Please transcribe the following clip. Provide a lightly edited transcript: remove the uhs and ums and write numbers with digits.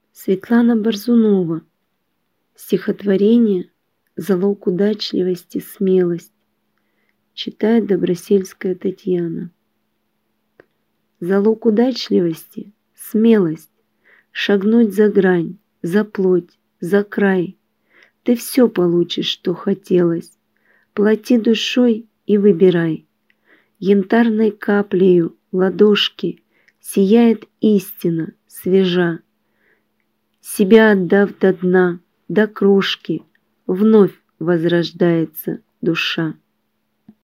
Светлана Борзунова. Стихотворение «Залог удачливости — смелость». Читает Добросельская Татьяна. Залог удачливости — смелость. Шагнуть за грань, за плоть, за край. Ты все получишь, что хотелось. Плати душой и выбирай. Янтарной каплею ладошки сияет истина, свежа. Себя отдав до дна, до крошки, вновь возрождается душа.